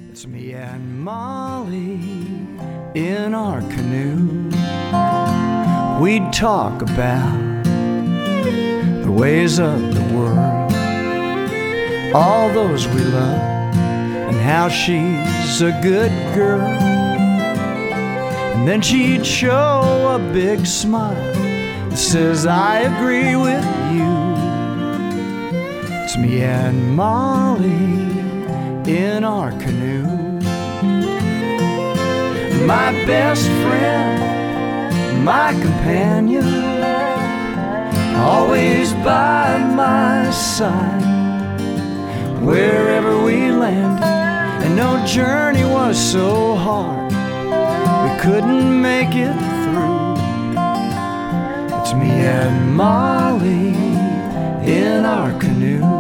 It's me and Molly in our canoe. We'd talk about the ways of the world, all those we love, and how she's a good girl. And then she'd show a big smile that says, I agree with you. It's me and Molly in our canoe. My best friend, my companion, always by my side, wherever we landed. And no journey was so hard we couldn't make it through. It's me and Molly in our canoe.